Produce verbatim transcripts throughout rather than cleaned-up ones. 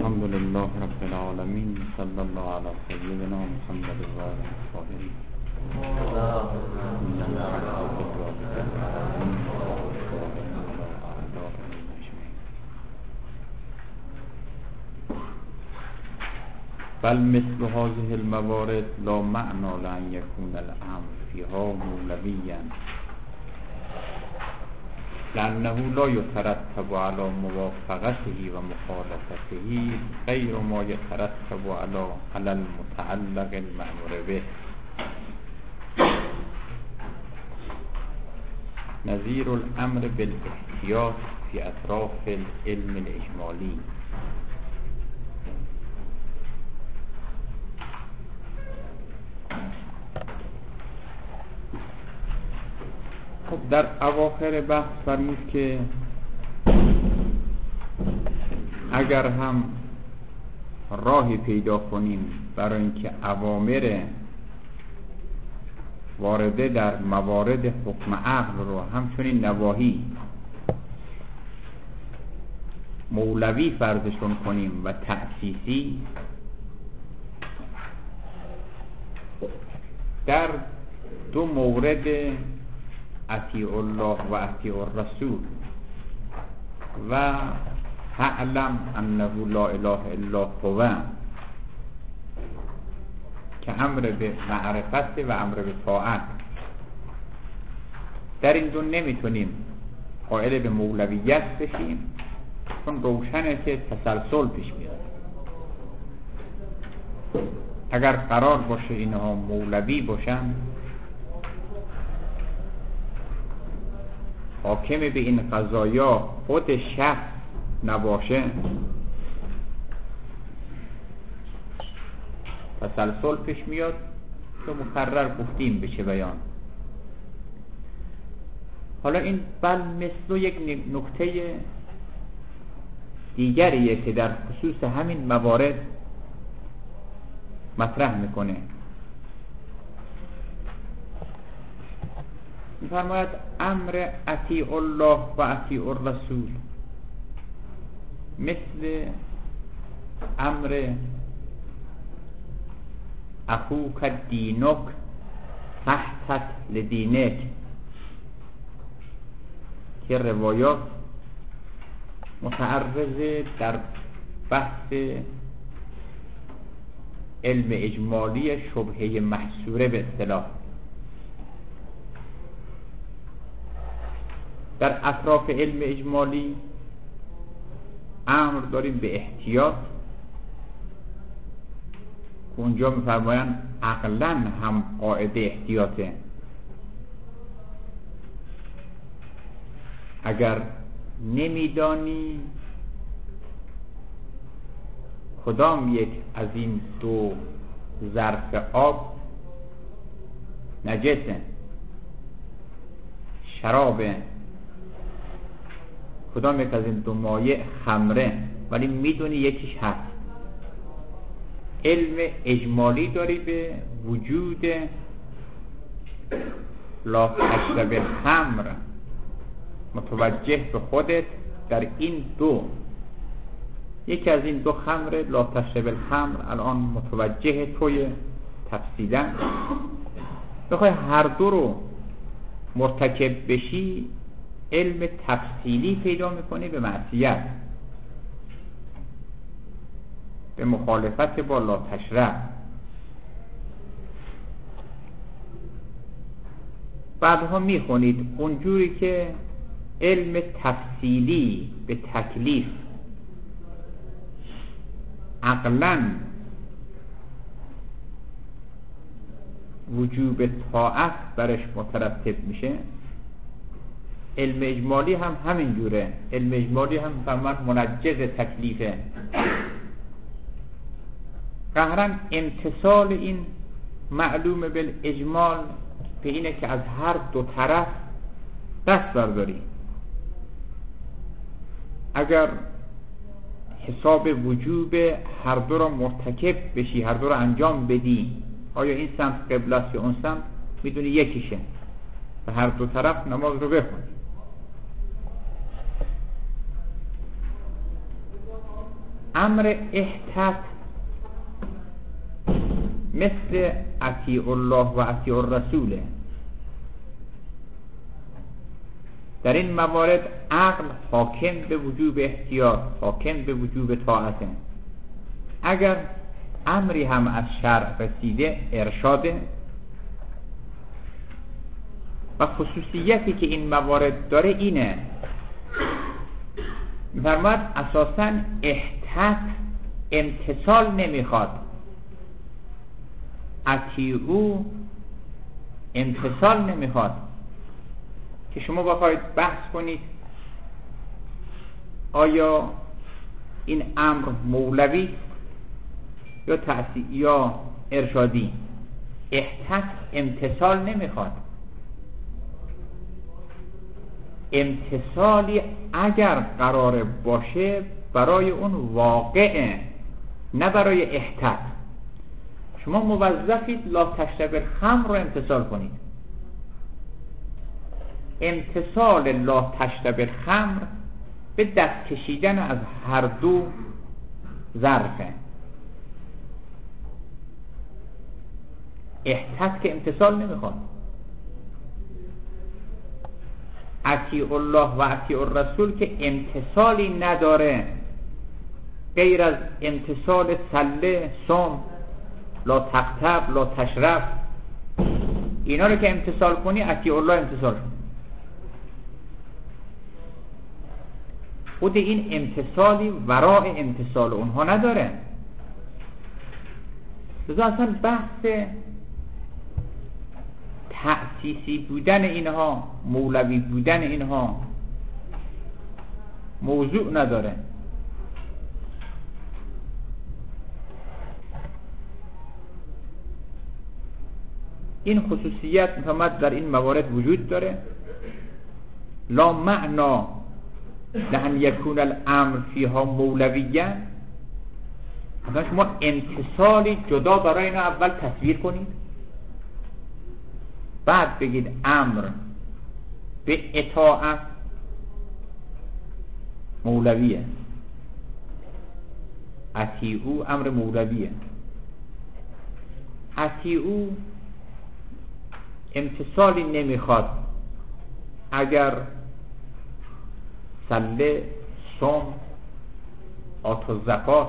الحمد لله رب العالمين، صلى الله على سيدنا محمد و آله الطاهرین. بل مثل هذه الموارد لا معنى لأن يكون الأمر فيها مولويا، لأنه لا يترتب على موافقته ومخالفته غير ما يترتب على على المتعلق المأمور به، نظير الأمر بالاحتياط في أطراف العلم الإجمالي. خب در اواخر بحث فرمود که اگر هم راهی پیدا کنیم برای اینکه اوامر وارده در موارد حکم عقل رو همچنین نواهی مولوی فرضشون کنیم و تأسیسی، در دو مورد اطیع الله و اطیع الرسول و فاعلم انه لا اله الا هو که امر به معرفت و امر به طاعت، در این دو نمیتونیم قائل به مولویت بشیم، چون روشنه که تسلسل پیش میاد. اگر قرار باشه اینها مولوی باشن، حاکم به این قضایا خود شخص نباشه، تسلسل پیش میاد که مکرر گفتیم بشه بیان. حالا این بل مثل یک نکته دیگریه که در خصوص همین موارد مطرح میکنه. می‌فرماید امر اطیع الله و اطیع الرسول مثل امر اخوک دینک تحت لدینک که روایات متعرض در بحث علم اجمالی شبهه محصوره به اصطلاح. در اطراف علم اجمالی امر داریم به احتیاط که اونجا می‌فرمایند عقلاً هم قاعده احتیاطه. اگر نمیدانی کدام یک از این دو ظرف آب نجسه، شرابه، کدام یک از این دو مایع خمره، ولی میدونی یکیش هست، علم اجمالی داری به وجود لا تشرب الخمر، متوجه به خودت در این دو، یکی از این دو خمر لا تشرب الخمر الان متوجه توی تفصیلا، بخوای هر دو رو مرتکب بشی، علم تفصیلی پیدا میکنی به معصیت، به مخالفت با لا تشرب. بعدها میخونید اونجوری که علم تفصیلی به تکلیف عقلاً وجوب طاعت برش مترتب میشه، علم اجمالی هم همین جوره. علم اجمالی هم فرمان منجز تکلیفه، قهرن امتصال این معلوم بالاجمال به اینه که از هر دو طرف دست برداری. اگر حساب وجوب هر دو را مرتکب بشی، هر دو را انجام بدی، آیا این سمت قبله است یا اون سمت، میدونی یکیشه و هر دو طرف نماز رو بخونی. امر احتت مثل اطیع الله و اطیع الرسوله. در این موارد عقل حاکم به وجوب احتیاط، حاکم به وجوب طاعته. اگر امری هم از شرع رسیده ارشاده و خصوصیتی که این موارد داره اینه، می‌فرماید اساساً احتت امتثال نمیخواد، اطیعو امتثال نمیخواد. که شما بخواید بحث کنید آیا این امر مولوی یا تأثیر یا ارشادی، احتت امتثال نمیخواد. امتثالی اگر قرار باشه برای اون واقعه، نه برای احتت. شما موظفید لا تشرب الخمر رو امتثال کنید. امتثال لا تشرب الخمر به دست کشیدن از هر دو ظرفه. احتت که امتثال نمیخواد. اطیع الله و اطیع الرسول که امتثالی نداره غیر از امتثال صله، صوم، لا تقتب، لا تشرب. اینا رو که امتثال کنی اطیع الله امتثال کنی. خود این امتثالی وراء امتثال اونها نداره. لذا اصلا بحث تأسیسی بودن اینها، مولوی بودن اینها موضوع نداره. این خصوصیت مثلا در این موارد وجود داره. لا معنا لأن یکون الامر فیها مولویاً. مثلا شما امتثالی جدا برای اینا اول تصویر کنید، بعد بگید امر به اطاعت مولویه، اطیعو امر مولویه. اطیعو امتثالی نمیخواد اگر صله، صوم، آت و زکات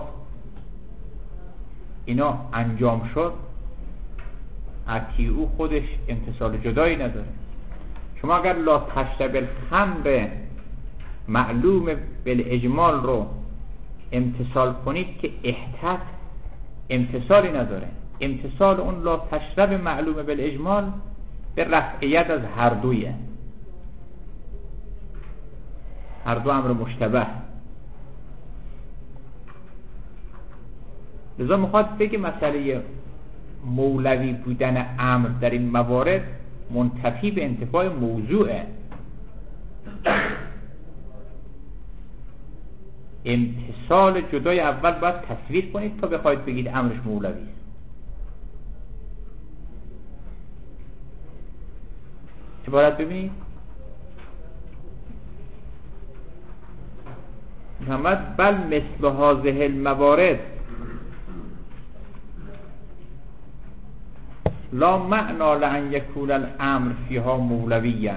اینا انجام شد. اطیعو خودش امتثال جدایی نداره. شما اگر لا تشرب الخمر معلوم بالاجمال رو امتثال کنید که احتت امتثالی نداره. امتثال اون لا تشرب معلوم بالاجمال به رفعیت از هر دویه، هر دو امر مشتبه. لذا میخواد بگه مسئله مولوی بودن امر در این موارد منتفی به انتفاع موضوعه. امتثال جدای اول باید تصویر کنید تا بخواید بگید امرش مولوی است. عبارت ببینید محمد بل مثل هذه الموارد لا معنا لأن یکون الامر فیها مولویاً.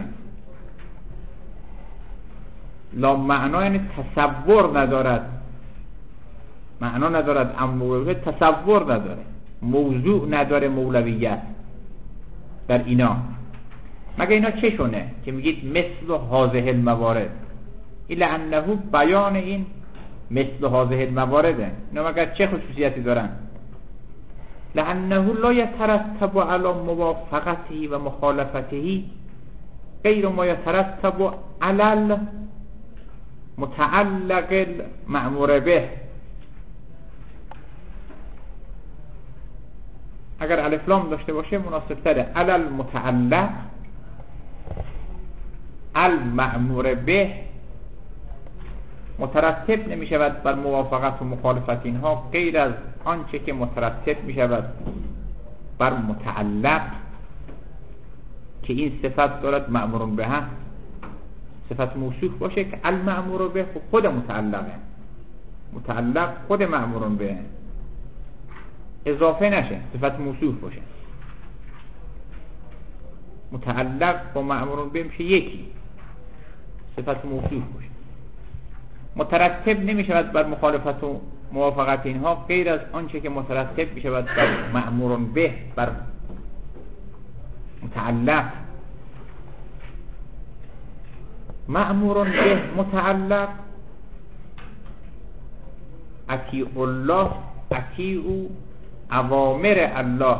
لا معنا یعنی تصور ندارد، معنا ندارد، امر مولویت تصور نداره، موضوع نداره مولویت در اینا. مگه اینا چه شونه که میگید مثل هذه الموارد؟ الا انه بیان این مثل هذه الموارده. اینا مگر چه خصوصیتی دارن؟ لانه لا يترتب على موافقته و مخالفته غیر ما يترتب على متعلق المأمور به. اگر الف لام داشته باشه مناسب تره. علی المتعلق المأمور به مترتب نمی شود بر موافقت و مخالفت اینها غیر از آنچه که مترتب می شود بر متعلق که این صفت دارد مأمور به هم، صفت موصوف باشه که المأمور به خود متعلقه. متعلق خود مأمورون به اضافه نشه، صفت موصوف باشه. متعلق با مأمورون به میشه یکی، صفت موصوف باشه. مترتب نمیشود بر مخالفت و موافقت اینها غیر از آنچه که مترتب میشود بر مأمورون به، بر متعلق. مأمورون به متعلق اطیع الله، اطیع اوامر الله،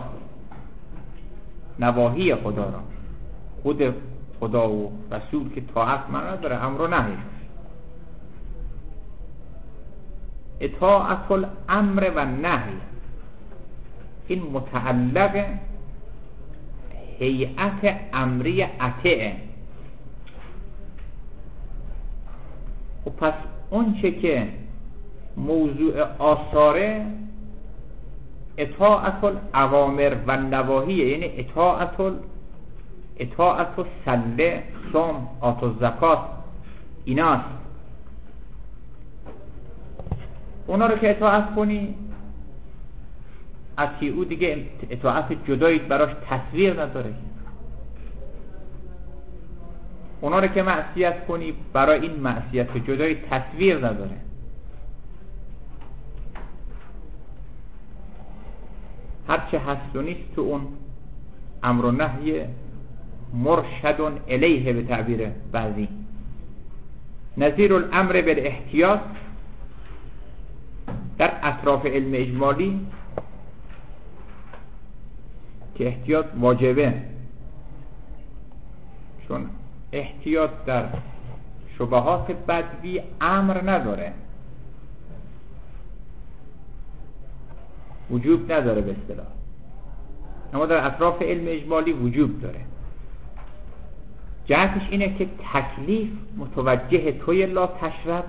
نواهی خدا را. خود خدا و رسول که طاعت معنا داره، امر و نهی. اطاعت الامر و نهی این متعلق هیئت امری اطیعه. و پس اون چه که موضوع آثاره اطاعت الاوامر و نواهیه، یعنی اطاعت ال... اطاعت الصله، صوم، آت الزکات، ایناست. اونا رو که اطاعت کنی، اطیعو دیگه اطاعت جدایی براش تصویر نداره. اونا رو که معصیت کنی، برای این معصیت جدایی تصویر نداره. هرچه هست و نیست تو اون امر و نهی مرشد الیه به تعبیر بعضی. نظیر الامر بالاحتیاط در اطراف علم اجمالی که احتیاط واجبه، چون احتیاط در شبهات بدوی امر نداره، وجوب نداره به اصطلاح، اما در اطراف علم اجمالی وجوب داره. جهتش اینه که تکلیف متوجه توی لا تشرب،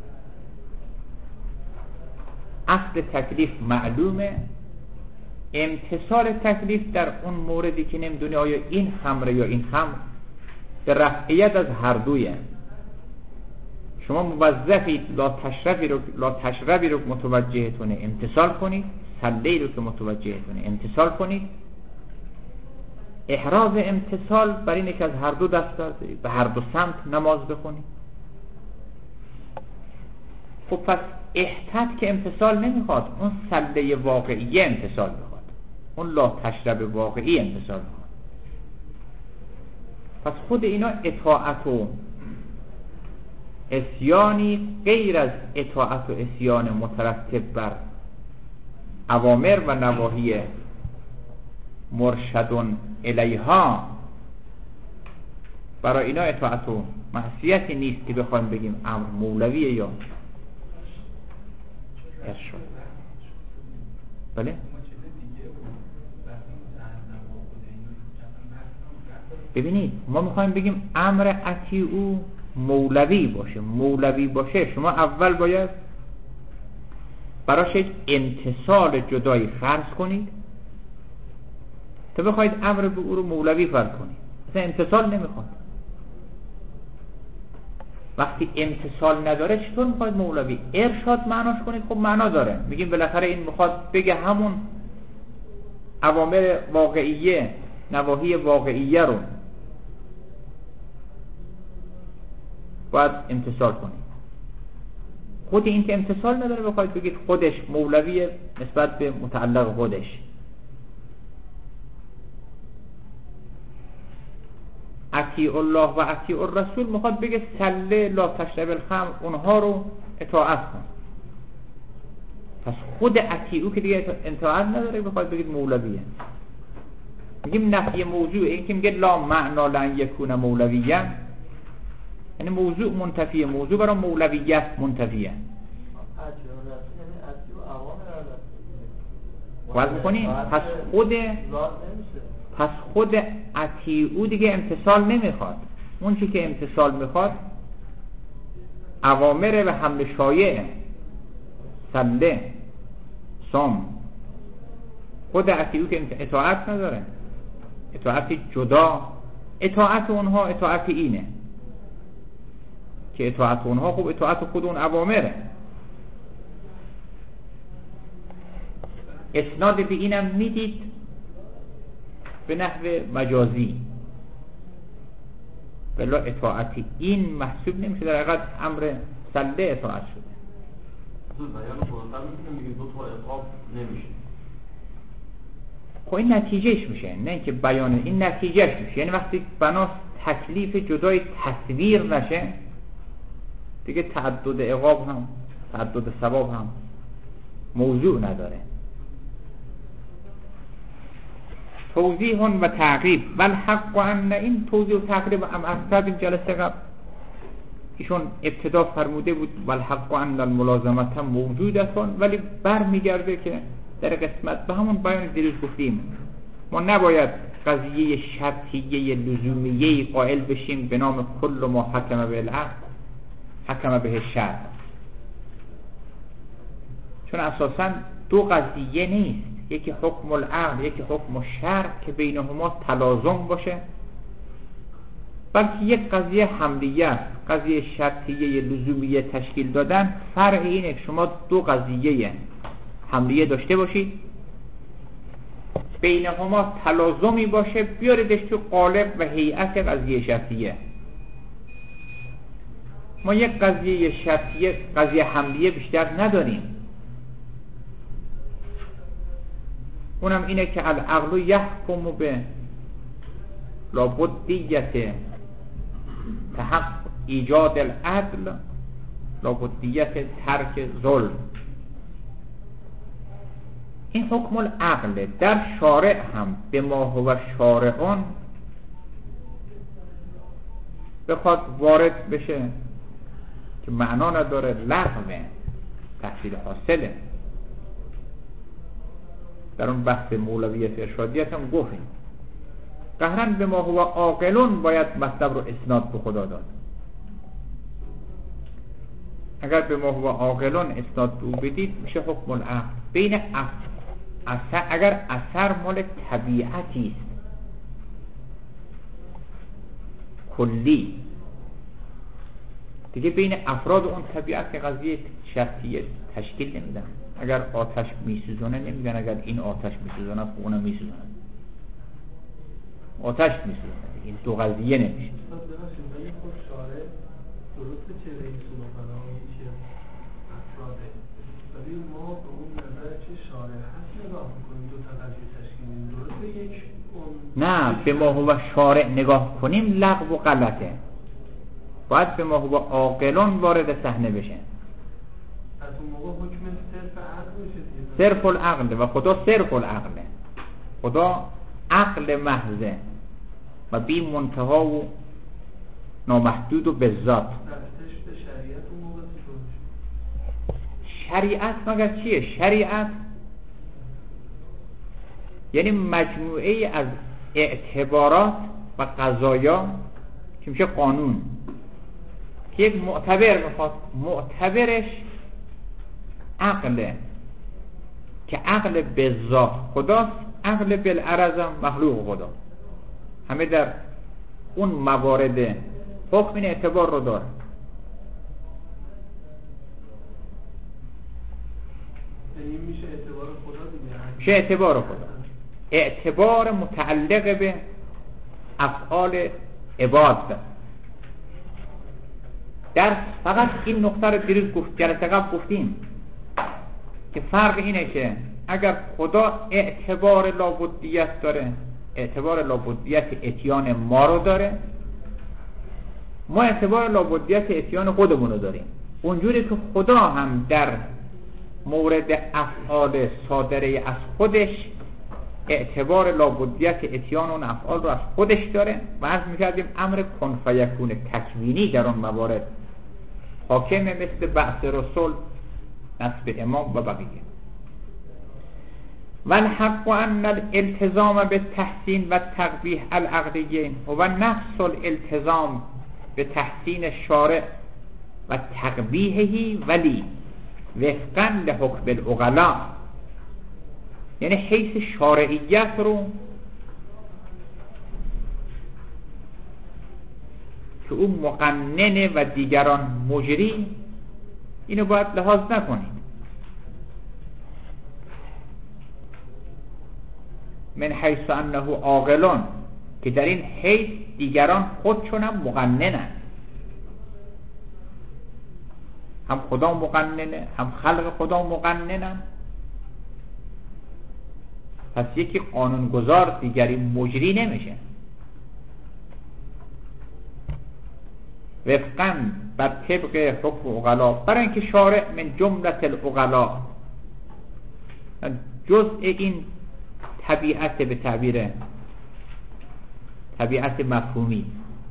اصل تکلیف معلومه، امتصال تکلیف در اون موردی که نمیدونی آیا این خمره یا این خمر، به رفعیت از هر دویه. شما موظفید لا تشربی رو لا تشربی رو متوجهتونه امتصال کنید، سله‌ای رو که متوجهتونه امتصال کنید. احراز امتصال بر اینه که از هر دو دست دارید، به هر دو سمت نماز بخونید. خب پس احتیاط که امتصال نمیخواد، اون سله واقعی امتصال میخواد، اون لا تشرب واقعی امتصال میخواد. پس خود اینا اطاعت و عصیانی غیر از اطاعت و عصیان مترتب بر اوامر و نواهی مرشدون الیها، برای اینا اطاعت و معصیتی نیست که بخوایم بگیم امر مولویه یا ارشاد. بله؟ ببینید ما میخوایم بگیم امر اطیعو مولوی باشه. مولوی باشه شما اول باید براش یک امتصال جدایی فرض کنید تا بخواید امر به او رو مولوی فرض کنید. مثلا امتصال نمیخواد. وقتی امتصال نداره چطور میخواید مولوی؟ ارشاد معناش کنید. خب معنا داره، میگیم بالاخره این میخواد بگه همون اوامر واقعیه، نواهی واقعیه رو باید امتصال کنید. خود این که امتصال نداره بخواید بگید خودش مولویه نسبت به متعلق خودش. اطیع الله و اطیع الرسول میخواد بگه سله لا تشرب الخمر، اونها رو اطاعت کن. پس خود اطیعو که دیگه اطاعت نداره بخواد بگید مولویه. میگیم نفی موضوع، این که میگه لا معنا لن یکون مولویه، یعنی موضوع منتفیه، موضوع برای مولویت منتفیه. باید بکنیم پس خود پس خود اطیعو دیگه امتصال نمیخواد. اون چی که امتصال میخواد اوامر و حمل شایع، سله، صوم. خود اطیعو که اطاعت نداره، اطاعت جدا. اطاعت اونها اطاعت اینه که اطاعت اونها خب اطاعت خود اون اوامره. اسناد به اینم میدید به نحو مجازی، بلا اطاعتی. این محسوب نمیشه، در حقیقت امر سله اطاعت شده. بیان خودتر میتونیم بگیم دو تا عقاب نمیشه. خب این نتیجهش میشه، نه اینکه بیان، این نتیجهش میشه. یعنی وقتی بنا تکلیف جدای تصویر نشه دیگه تعدد عقاب هم تعدد ثواب هم موضوع نداره. توضیح و تعقیب والحق ان، این توضیح و تعقیب هم از این جلسه قبل ایشون ابتدا فرموده بود والحق ان الملازمت هم موجودتون، ولی بر میگرده که در قسمت به همون بیان دیروز گفتیم ما نباید قضیه شرطیه لزومیه قائل بشیم به نام کل ما حکم به العقل حکم به شرع، چون اساساً دو قضیه نیست، یکی حکم العقل یکی حکم الشرع که بینهما تلازم باشه، بلکه یک قضیه حملیه است. قضیه شرطیه لزومیه تشکیل دادن فرع اینه که شما دو قضیه حملیه داشته باشید بینهما تلازمی باشه، بیاریدش تو قالب و هیئت قضیه شرطیه. ما یک قضیه شرطیه قضیه حملیه بیشتر نداریم، اونم اینه که العقل یحکم به لابدیت تحقق ایجاد العدل لابدیت ترک ظلم. این حکم العقل در شارع هم به ما هو شارعون بخواد وارد بشه که معنا نداره، لغوه، تحصیل حاصله. در اون بحث مولویت ارشادیت هم گفتیم قهرن به ما هو عاقلون باید مطلب رو اسناد به خدا داد. اگر به ما هو عاقلون اسناد به او بدید میشه حکم العقل. بین اثر، اگر اثر مال طبیعتی است کلی دیگه بین افراد اون طبیعت که قضیه شرطیه تشکیل نمیدن. اگر آتش میسوزونه نمیگن اگر این آتش میسوزونه خب اونم میسوزونه، آتش میسوزونه، این دو قضیه نمیشه. درسته چه رئیس و مقنامی چه افراده، ولی ما به اون نظر چه شارع هست نگاه میکنیم دو تا قضیه تشکیل میدیم. درسته یک اون نه به ما هو شارع نگاه کنیم لغو و غلطه، باید به ما هو عاقلون وارد صحنه بشه. از اون موقع حکم صرف عقل میشه دیگه، صرف العقل و خدا صرف العقله، خدا عقل محضه و بی منتها و نامحدود و بذات. شریعت مگر چیه؟ شریعت یعنی مجموعه از اعتبارات و قضایا که میشه قانون که یک معتبر میخواد، معتبرش عقله که عقل بذات خداست، عقل بالعرض مخلوق خدا، همه در اون موارد حکم این اعتبار رو داره. یعنی میشه اعتبار خدا دیگه، میشه اعتبار خدا، اعتبار متعلق به افعال عباد. در فقط این نقطه رو دیروز گفت جلسه قبل گفتیم که فرق اینه که اگر خدا اعتبار لابدیت داره، اعتبار لابدیت اتیان ما رو داره، ما اعتبار لابدیت اتیان خودمون رو داریم. اونجوری که خدا هم در مورد افعال صادره از خودش اعتبار لابدیت اتیان اون افعال رو از خودش داره و عرض میکردیم امر کن فیکون تکوینی در اون موارد حاکمه، مثل بعث رسول، نصب امام و بقیه. والحق ان الالتزام بالتحسین و تقبیح العقلیین و نفس الالتزام به تحسین شارع و تقبیحهی ولی وفقا لحکم العقلاء، یعنی حیث شارعیت رو که اون مقننه و دیگران مجری، اینو باید لحاظ نکنید. من حیث انه عاقلون، که در این حیث دیگران خودشون هم مقننن، هم خدا مقننه هم خلق خدا مقننن. پس یکی قانونگذار دیگری مجری نمیشه. وفقاً بر طبق حکم عقلا، برای اینکه شارع من جملت العقلا، جزء این طبیعت به تعبیر طبیعت مفهومی،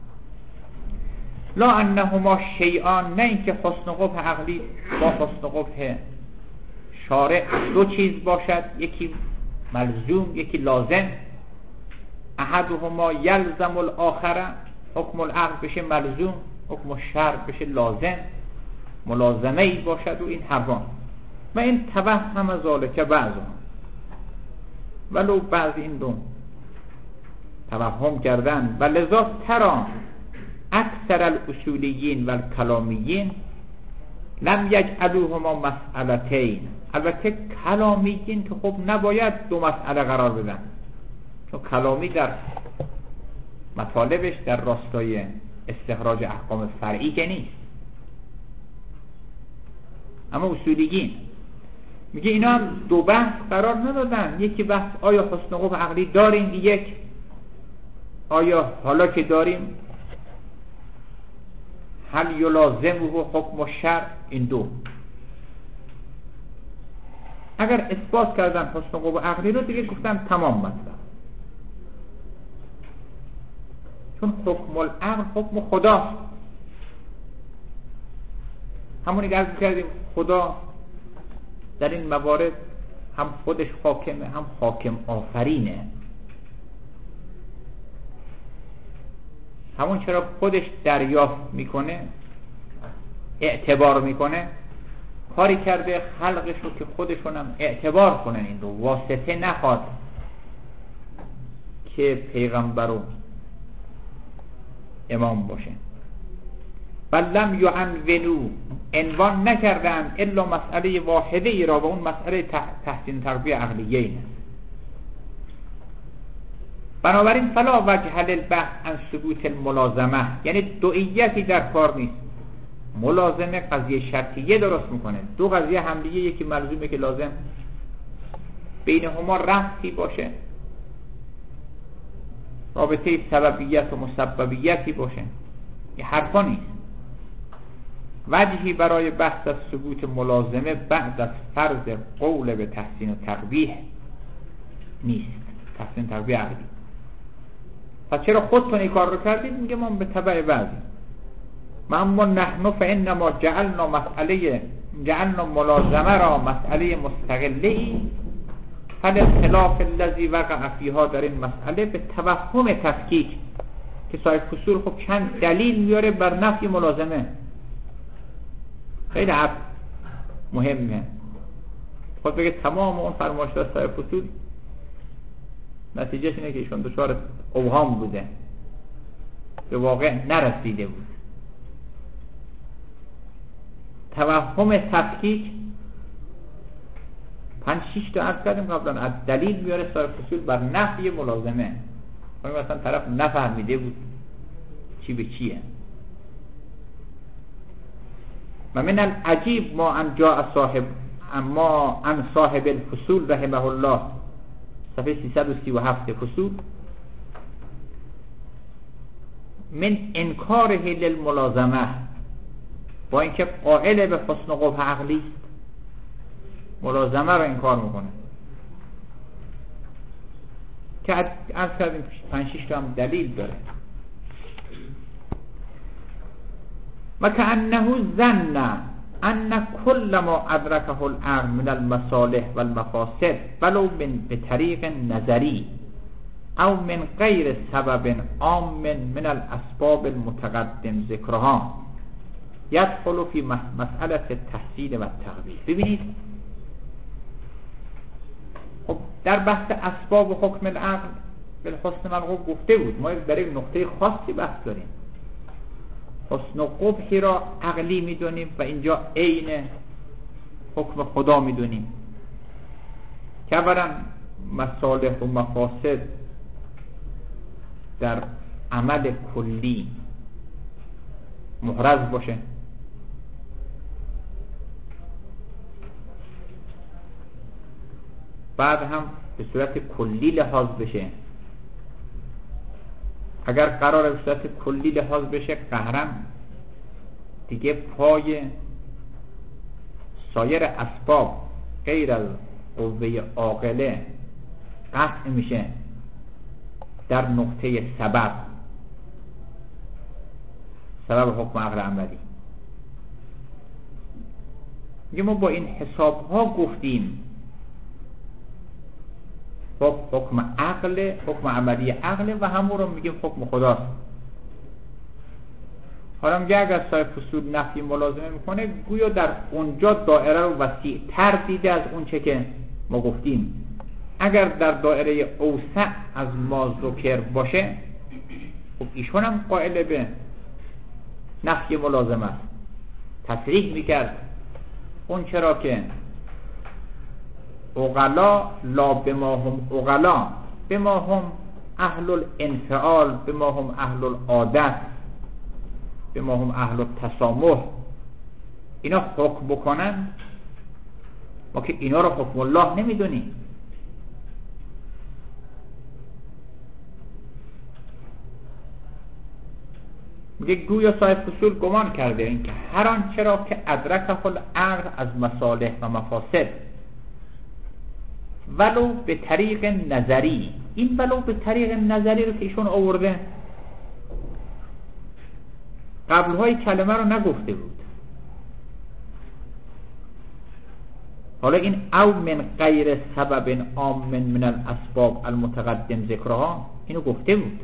لا انهما شیئان، نه اینکه حسن قبح عقلی با حسن قبح شارع دو چیز باشد، یکی ملزوم یکی لازم. احدهما یلزم الاخر، حکم العقل بشه ملزوم، حکم الشرع بشه لازم، ملازمه ای باشد و این حرام. و این توهم ذالک بعضهم، ولو بعض این دو توهم کردن. و لذا ترى اکثر الاصولیین و الکلامیین لم یجعلوهما مسئلتین. البته کلامیین که خب نباید دو مسئله قرار بدن، چون کلامی در مطالبش در راستای استخراج احکام فرعی که نیست. اما اصولیین میگه اینا هم دو بحث قرار ندادن. یکی بحث آیا حسن قبح عقلی داریم، یک آیا حالا که داریم هل یلازمه حکم الشرع. این دو اگر اثبات کردن حسن قبح عقلی رو، دیگه گفتن تمام مطلب، چون حکم العقل حکم خداست. همونی که عرض کردیم خدا در این موارد هم خودش حاکمه هم حاکم آفرینه. همون چرا خودش دریافت میکنه اعتبار میکنه، کاری کرده خلقش رو که خودشون هم اعتبار کنن، این رو واسطه نخواد که پیغمبر و امام باشه. بل لم یعنونوا، عنوان نکردن الا مسئله واحده ای را، و اون مسئله تحسین تربیه عقلیه اینه. بنابراین فلا وجه للبحث عن ثبوت الملازمه، یعنی دوئیتی در کار نیست. ملازمه قضیه شرطیه درست میکنه، دو قضیه همدیگه، یکی ملزومه که لازم، بینهما ربطی باشه، رابطه سببیت و مسببیتی باشه، یه حرفا نیست. وجهی برای بحث از ثبوت ملازمه بعد از فرض قول به تحسین و تقبیح نیست، تحسین و تقبیح عقلی. پس چرا خودتون این کار رو کردید؟ میگه ما به تبع بعضی. ما اما نحن فانما جعلنا مسئله جعلنا ملازمه را مسئله مستقله ای، فالاختلاف الذی وقع فیها، در این مسئله به توهم تفکیک که صاحب فصول خب چند دلیل میاره بر نفی ملازمه. خیلی حرف مهمه. خود بگه تمام اون فرمایشات صاحب فصول نتیجهش اینه که ایشون دچار اوهام بوده، به واقع نرسیده بود. توهم تفکیک پنج شیش تا عرض کردیم قبلا، از دلیل میاره صاحب فصول بر نفی ملازمه. مثلا طرف نفهمیده بود چی به چیه. و من العجیب ما ان جاء صاحب اما ان صاحب الفصول رحمه الله، صفحه سیصد و سی و هفت فصول، من انکاره للملازمه، با اینکه قائل به حسن قبح عقلی ملازمه رو انکار میکنه، که از کردیم پنج شیش تا هم دلیل داره. و کأنه ظن ان کل ما ادرکه العقل من المصالح والمفاسد ولو من بطریق نظری او من غیر سبب عام من الاسباب المتقدم ذکرها یدخل فی مسئله التحسین و التقبیح. ببینید خب در بحث اسباب و حکم العقل بالحسن مرغوب گفته بود ما در یک نقطه خاصی بحث داریم، حسن و قبحی را عقلی میدونیم و اینجا عین حکم خدا میدونیم که اولا مصالح و مفاسد در عمل کلی محرز باشه، بعد هم به صورت کلی لحاظ بشه. اگر قرار به صورت کلی لحاظ بشه، قهرن دیگه پای سایر اسباب غیر از قوه عاقله قطع میشه در نقطه سبب سبب حکم عقل عملی. میگه ما با این حساب ها گفتیم با حکم عقل، حکم عملی عقل و همون رو میگیم حکم خداست. حالا میگه اگر صاحب فصول نفی ملازمه میکنه، گویا در اونجا دائره رو وسیع تر دیده از اون چه که ما گفتیم. اگر در دائره اوسع از ما ذکر باشه، خب ایشون هم قائل به نفی ملازمه است، تصریح میکرد اون چرا که اغلا لا بما هم اغلا، بما هم اهل الانفعال، بما هم اهل العادت، بما هم اهل التسامح، اینا حکم بکنن، ما که اینا رو حکم الله نمیدونیم. میگه گویا صاحب فصول گمان کرده این که هر آن چرا که ادرک العقل از مصالح و مفاسد ولو به طریق نظری، این ولو به طریق نظری رو که ایشون آورده قبلهای کلمه رو نگفته بود. حالا این او من غیر سبب عام من الاسباب المتقدم ذکرها اینو گفته بود،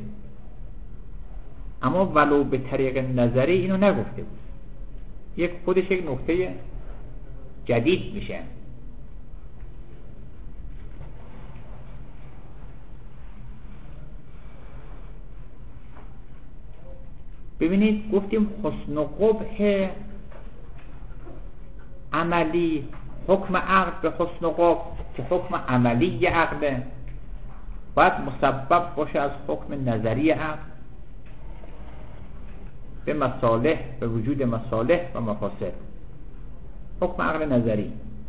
اما ولو به طریق نظری اینو نگفته بود. یک خودش یک نکته جدید میشه. ببینید گفتیم حسن و قبح عملی، حکم عقل به حسن و قبح که حکم عملی عقله باید مسبب باشه از حکم نظری عقل به مصالح، به وجود مصالح و مفاسد، حکم عقل نظری.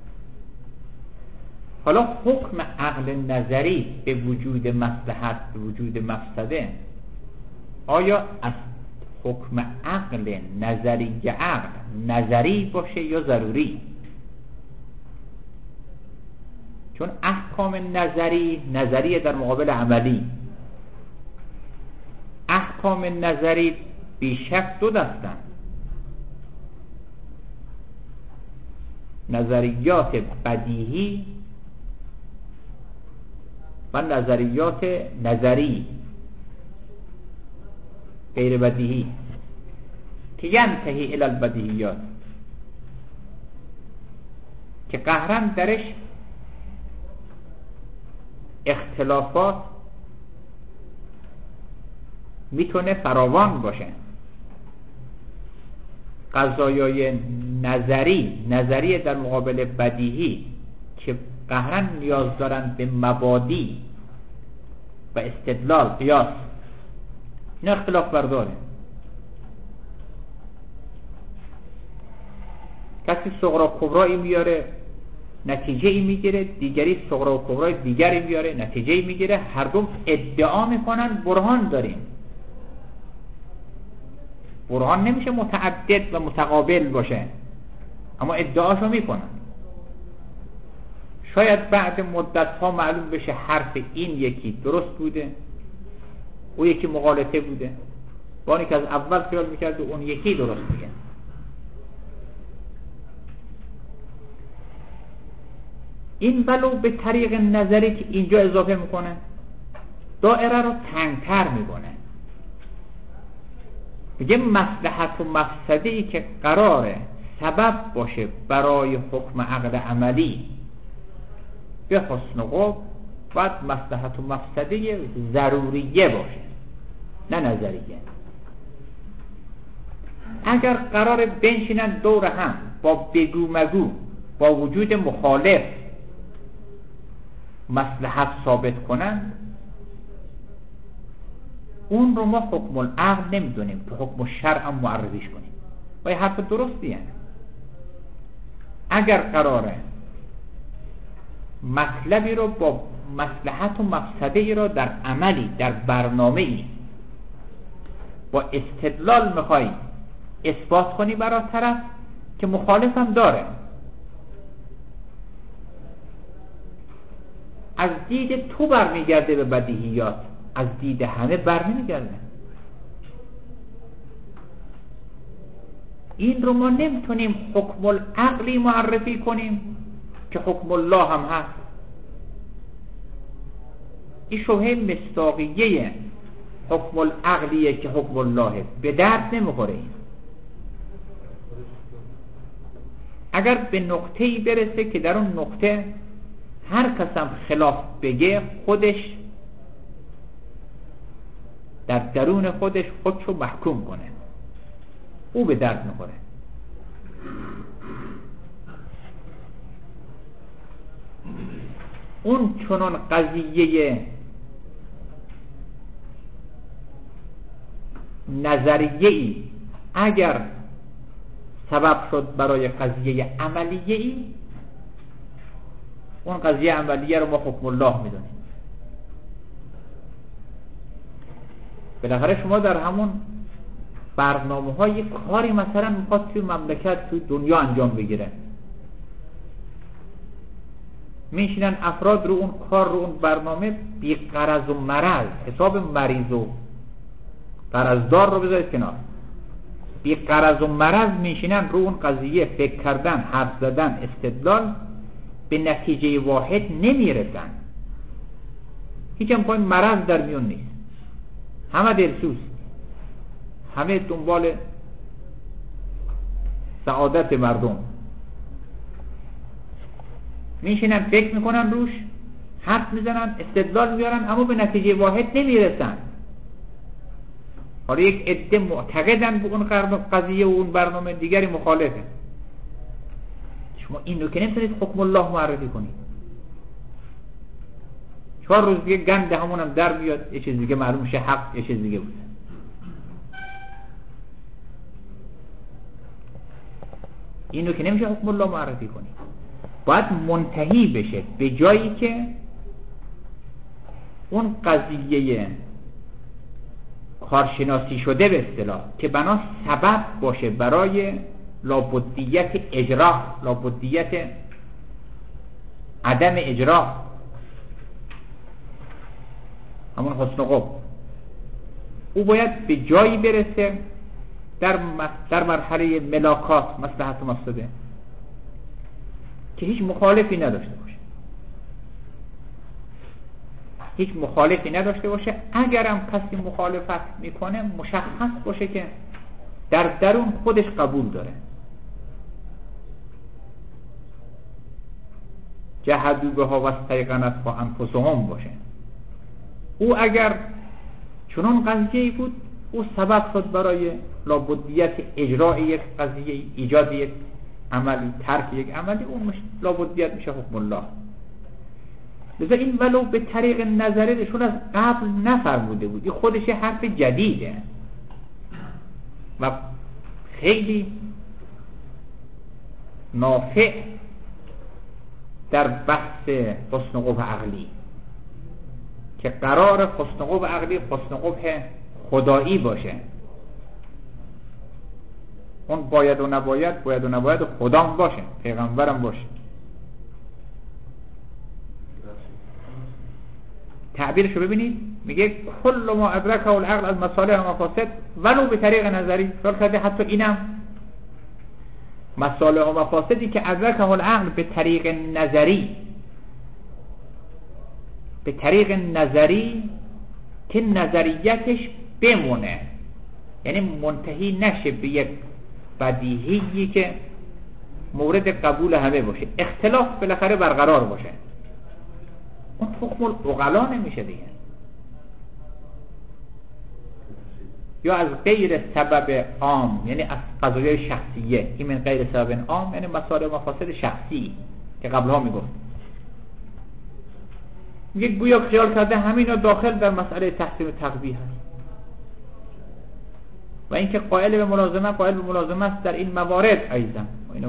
حالا حکم عقل نظری به وجود مصلحت، به وجود مفسده، آیا از حکم عقل نظری عقل نظری باشه یا ضروری؟ چون احکام نظری نظری در مقابل عملی. احکام نظری بیشک دو دستن، نظریات بدیهی و نظریات نظری غیر بدیهی که ینتهی الی البدیهیات، که قهرن درش اختلافات میتونه فراوان باشه. قضایای نظری نظری در مقابل بدیهی که قهرن نیاز دارن به مبادی و استدلال، قیاس، این اختلاف برداره. کسی صغرا کبرایی میاره نتیجه ای میگیره، دیگری صغرا و کبرای دیگری میاره نتیجه ای میگیره، هر دو ادعا میکنن برهان داریم. برهان نمیشه متعدد و متقابل باشه، اما ادعاشو میکنن. شاید بعد مدت ها معلوم بشه حرف این یکی درست بوده، او یکی مغالطه بوده، با اینکه از اول خیال میکرد اون یکی درست میگه. این ولو به طریق نظری که اینجا اضافه میکنه دائره رو تنگتر میکنه. میگه مصلحت و مفسده ای که قراره سبب باشه برای حکم عقل عملی به حسن و قبح، باید مصلحت و مفسده ضروریه باشه نه نظریه. اگر قرار بنشینن دور هم با بگو مگو با وجود مخالف مصلحت ثابت کنند، اون رو ما حکم العقل نمیدونیم که حکم الشرع هم معرفیش کنیم. و یه حرف درستیه. اگر قراره مطلبی رو با مصلحت و مفسده ای رو در عملی، در برنامه ای با استدلال میخوای اثبات کنی برای طرف که مخالف هم داره، از دید تو برمیگرده به بدیهیات، از دید همه برنمیگرده. این رو ما نمیتونیم حکم العقلی معرفی کنیم که حکم الله هم هست. این شبهه مصداقیه حکم العقلیه که حکم الله به درد نمیخوره. این اگر به نقطه‌ای برسه که در اون نقطه هر کسم خلاف بگه، خودش در درون خودش خودشو محکوم کنه، او به درد میخوره. اون چنان قضیه نظریه‌ای اگر سبب شد برای قضیه عملیه‌ای، اون قضیه عملیه رو ما حکم الله میدونیم. بالاخره شما در همون برنامه های کاری مثلا میخواد توی مملکت توی دنیا انجام بگیره، میشینن افراد رو اون کار رو اون برنامه بی غرض و مرض، حساب مریض و غرضدار رو بذارید کنار، بی غرض و مرض میشینن رو اون قضیه فکر کردن، حرف زدن، استدلال، به نتیجه واحد نمیرسن. هیچ هم پای مرض در میون نیست، همه دلسوز، همه دنبال سعادت مردم، میشینن فکر میکنن روش، حرف میزنن، استدلال میارن، اما به نتیجه واحد نمیرسن. حالا یک عده معتقدن به اون قضیه و اون برنامه، دیگری مخالفه. شما این رو که نمیتونید حکم الله معرفی کنید. چهار روز دیگه گند همون هم در بیاد، یه چیز دیگه معلوم شه حق، یه چیز دیگه بود. این رو که نمیشه حکم الله معرفی کنید. باید منتهی بشه به جایی که اون قضیه کارشناسی شده به اصطلاح که بنا سبب باشه برای لابدیت اجرا، لابدیت عدم اجرا، همون حسن قبح، او باید به جایی برسه در در مرحله ملاکات، مصلحت و مفسده، که هیچ مخالفی نداشته باشه، هیچ مخالفی نداشته باشه. اگرم کسی مخالفت میکنه مشخص باشه که در درون خودش قبول داره. جهدوا بها واستیقنتها انفسهم باشه. او اگر چنان قضیه‌ای بود، او سبب شد برای لابدیت اجرای یک قضیه، ایجاد یک عملی، ترک یک عملی، اون لابدیت میشه حکم الله. لذا این ولو به طریق نظری شون از قبل نفرموده بود، این خودش حرف جدیده و خیلی نافع در بحث حسن قبح عقلی، که قرار حسن قبح عقلی حسن قبح خدایی باشه. اون باید و نباید، باید و نباید خدام باشه، پیغمبرم باشه. تعبیرشو ببینید، میگه کل ما ادرکه العقل از مصالح و مفاسد ولو به طریق نظری. شاید کرده حتی اینم مصالح و مفاسدی که ادرکه العقل به طریق نظری، به طریق نظری که نظریتش بمونه، یعنی منتهی نشه به یک بدیهی که مورد قبول همه باشه، اختلاف بالاخره برقرار باشه، اون حکم العقلا نمیشه دیگه. یا از غیر سبب عام، یعنی از قضایای شخصیه، این من غیر سبب عام یعنی مصالح و مفاسد شخصی که قبلها میگفت. میگه گویا خیال کرده همینا داخل در مسئله تحسین تقبیح هست و اینکه قائل به ملازمه قائل به ملازمه است در این موارد ایضا اینو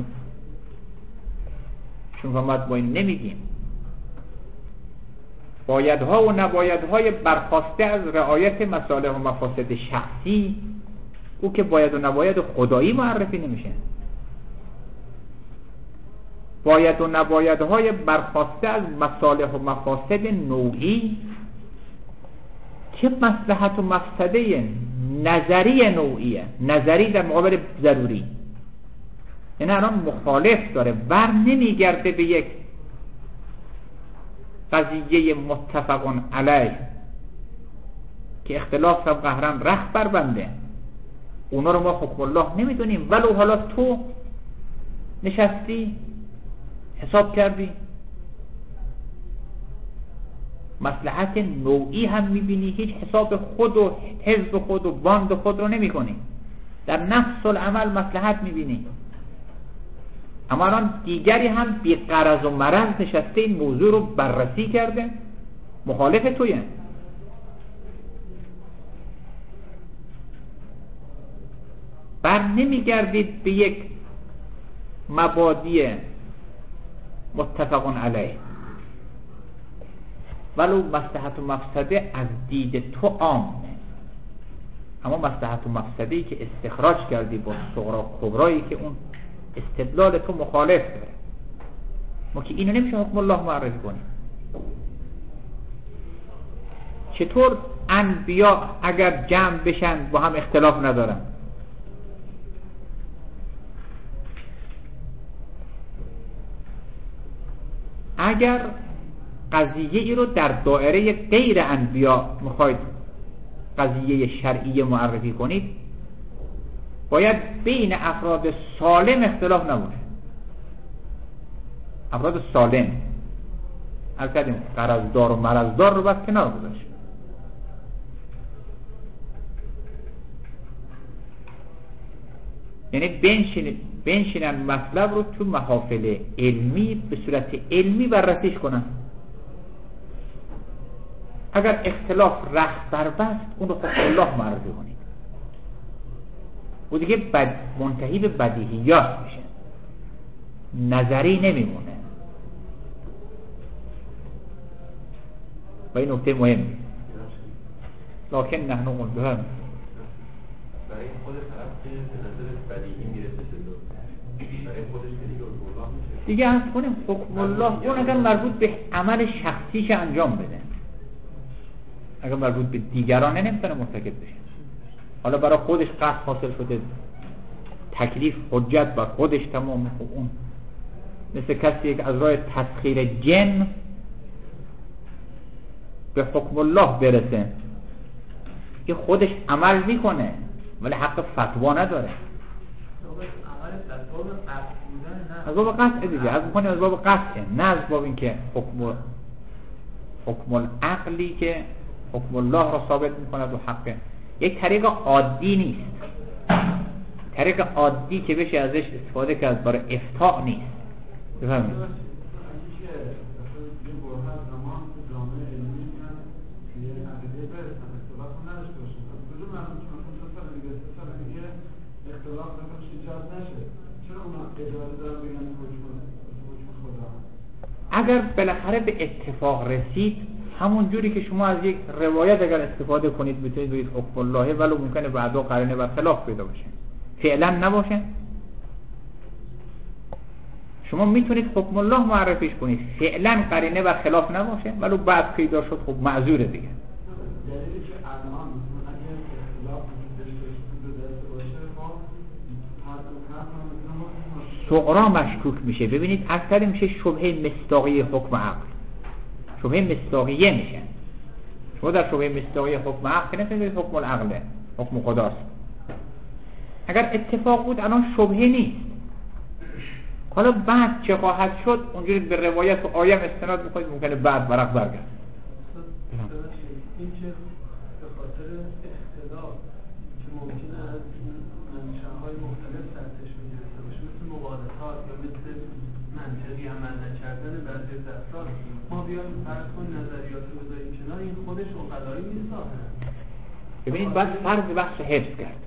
چون فهمت با این نمیگیم. بایدها و نبایدهای برخواسته از رعایت مصالح و مفاسد شخصی، او که باید و نباید خدایی معرفی نمیشه. باید و نبایدهای برخواسته از مصالح و مفاسد نوعی که مصلحت و مفسده نظری نوعیه، نظری در مقابل ضروری، یعنی الان مخالف داره، بر نمیگرده به یک قضیه متفق علیه که اختلاف هم قهرن رخ بر بنده، اونا رو ما حکم الله نمیدونیم، ولو حالا تو نشستی حساب کردی مصلحت نوعی هم میبینی، هیچ حساب خود و حزب خود و باند خود رو نمی کنی، در نفس العمل مصلحت میبینی. اما الان دیگری هم بی غرض و مرض نشسته این موضوع رو بررسی کرده، مخالف تویه. بر نمیگردید به یک مبادی متفق علیه، ولو مصلحت و مفسده از دید تو عامه، اما مصلحت و مفسده‌ای که استخراج کردی با صغرا کبرایی که اون استدلال تو مخالف داره، ما که اینو نمیشه حکم الله معرفی کنیم. چطور انبیا اگر جمع بشن با هم اختلاف ندارن؟ اگر قضیه ای رو در دائره غیر انبیا میخواید قضیه شرعی معرفی کنید، باید بین افراد سالم اختلاف نباشه. افراد سالم از کردیم قرضدار و مرضدار رو بس کنار گذاشت. یعنی بنشین بنشینن مطلب رو تو محافل علمی به صورت علمی بررسیش کنن. اگر اختلاف رخت بربست اون رو حکم الله معرفی کنید، و دیگه بد منتهی به بدیهیات میشه، نظری نمیمونه. و این نکته مهمه. لکن نحن قلبهم برای خود طرف که به نظر بدیهی میرسه برای خودش که دیگه حکم الله میشه دیگه از کنیم حکم الله اون اگر مربوط به عمل شخصیش انجام بده، اگر مربوط به دیگرانه نمیتونه مرتکب بشه. حالا برای خودش قصد حاصل شده، تکلیف حجت بر خودش تمام، اون مثل کسی که از راه تسخیر جن به حکم الله برسه که خودش عمل میکنه ولی حق فتوا نداره. از باب قصد دیگه، از بکنه از باب قصد، نه از باب این که حکم حکم العقلی که حکم الله را ثابت میکند و حقه. یک طریق عادی نیست، طریق عادی که بشه ازش استفاده کرد برای افتاء نیست. بفهمید اگر بالاخره به اتفاق رسید، همون جوری که شما از یک روایت اگر استفاده کنید میتونید بگید حکم الله، ولو ممکنه بعدا قرینه بر خلاف پیدا باشه، فعلا نباشه. شما میتونید حکم الله معرفیش کنید، فعلا قرینه بر خلاف نباشه، ولو بعد پیدا شد خب معذوره دیگه. دلیلی که الان اگه اختلاف صغرا مشکوک میشه. ببینید اکثر میشه شبهه مصداقی حکم عقل، شبهه مصداقیه میشه. شما در شبهه مصداقی حکم عقل نمیتونید حکم العقله، حکم خداست. اگر اتفاق بود الان شبهه نیست. حالا بعد چه خواهد شد اونجوری به روایت و آیه استناد میکنید، ممکنه بعد ورق برگرد. این که به خاطر اختلاف که ممکنه از منشأهای مختلف سرچش میگیرسته باشه، مثل مبالغات یا مثل منطقی عمل نکردن بعضی از افراد، ما بیایم فرض کن نظریات خودش اقلایی نیست ظاهرا. ببینید باید فرض بخش حفظ کرد،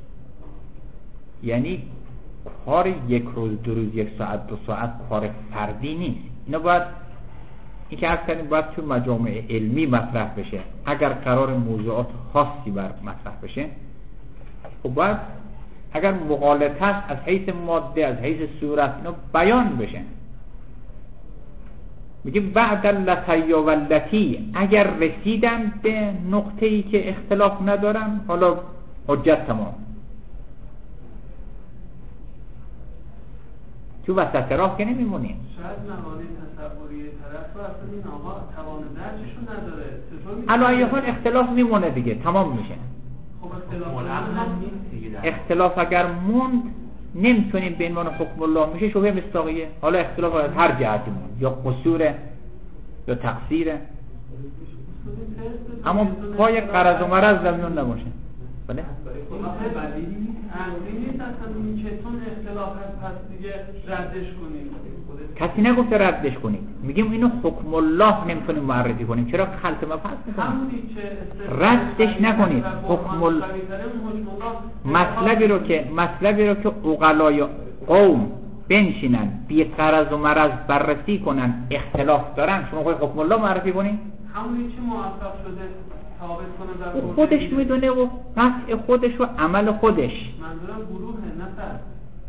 یعنی کار یک روز دو روز یک ساعت دو ساعت کار فردی نیست. اینا باید این که عرض کردیم باید تو مجامع علمی مطرح بشه. اگر قرار موضوعات خاصی بر مطرح بشه خب باید اگر مغالطه است از حیث ماده از حیث صورت اینا بیان بشه. میگه بعد اللتی و اللتی اگر رسیدن به نقطه‌ای که اختلاف ندارن حالا حجت تمام. تو وسط راه که نمیمونیم. شاید معانی تصوری طرف رو اصلا این آقا توان درکشو نداره. علایه حال اختلاف میمونه دیگه، تمام میشه. خب اختلاف هم نیست. اختلاف اگر موند نمیتونیم به عنوان حکم الله میشه شبهه مصداقیه. حالا اختلاف از هر جهتی موند، یا قصوره یا تقصیره، اما پای قرض و مرض در میون نباشه. بله؟ عقلی نیست اصلا این که تون اختلاف هست پس دیگه ردش کنیم. کسی نگفته ردش کنیم، میگیم اینو حکم الله نمیتونیم معرفی کنیم. چرا خلط مفصل میکنیم؟ ردش نکنید. حکم الله مطلبی رو که مطلبی رو که عقلای قوم بنشینن بی غرض و مرض بررسی کنن اختلاف دارن شما خود حکم الله معرفی کنید؟ همونی که موفق شده ثابت کنه در خودش میدونه و قطع خودش و عمل خودش. منظورم گروه نه فرد.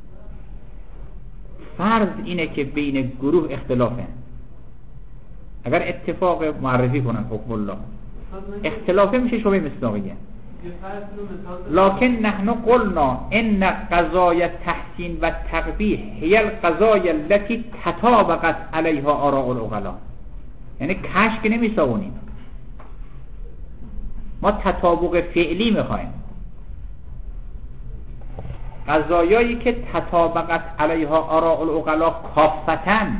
فرض اینه که بین گروه اختلافه. اگر اتفاق معرفی کنن حکم الله اختلافه میشه شبهه مصداقیه. لکن نحن قلنا ان قضای تحسین و تقبیح هی القضای التي تطابقت علیها آراء العقلاء. یعنی کشک نمیساونیم، ما تطابق فعلی میخوایم. قضایایی که تطابقت علیها آراء العقلاء کافتن،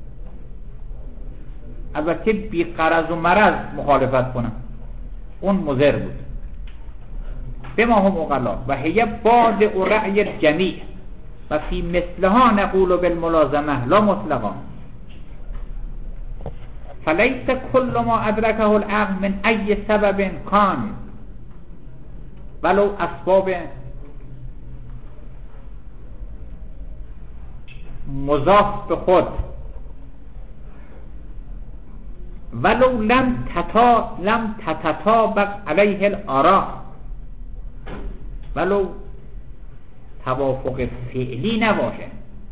البته بی غرض و مرض مخالفت کنن، اون مضر بود. بما هم عقلاء و هی بعد و رأی الجمیع و فی مثلها نقول بالملازمه لا مطلقا. فلیس کل ما ادرکه العقل من ای سبب کان ولو اسباب مضاف به خود ولو لم تتا لم تتطابق علیه الآراء، ولو توافق فعلی نباشه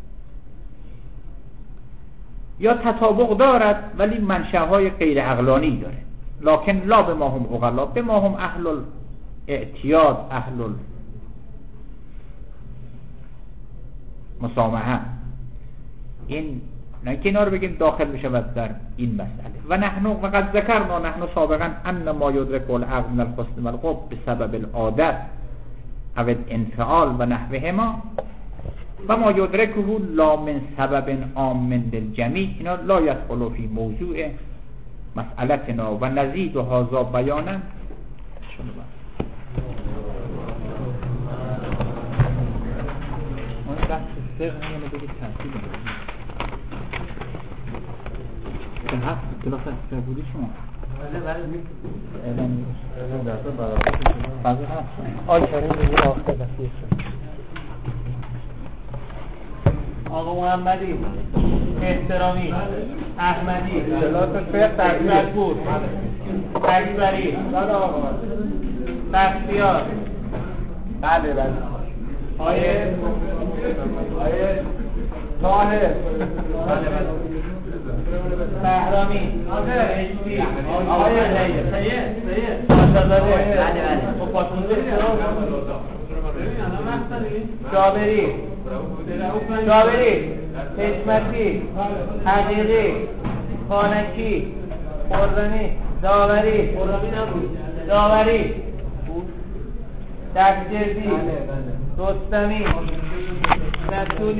یا تطابق دارد ولی منشأهای غیر عقلانی داره. لکن لا به ما هم عقلا، به ما هم اهل الاعتیاد اهل المسامحه. این نه که اینا رو بگیم داخل بشود در این مسئله. و نحن وقد ذکرنا نحن سابقا ان ما یدرک العقل من الحسن والقبح بسبب العادت او الانفعال و نحوهما و ما یدرکه لا من سبب عام للجمیع. اینا لا يدخل فی موضوع مسئلتنا و نزید و هذا بیانا. اون بحث سر همونه بگید تنصیب بگید این هست کلاس سر بودی شما بله بله میکنم این درسته برای هست آی کریم میگه آخته دفیه شد. آقا محمدی احترامی احمدی تکبر اکبری بختیار بله بله آیه آیه طاهر بله بله بهرامی اجبی آقای سید سید سید آزاداره بله بله خب پاسونده جابری جابری حکمتی حقیقی خانکی خوردنی داوری داوری دستگردی رستمی نسولی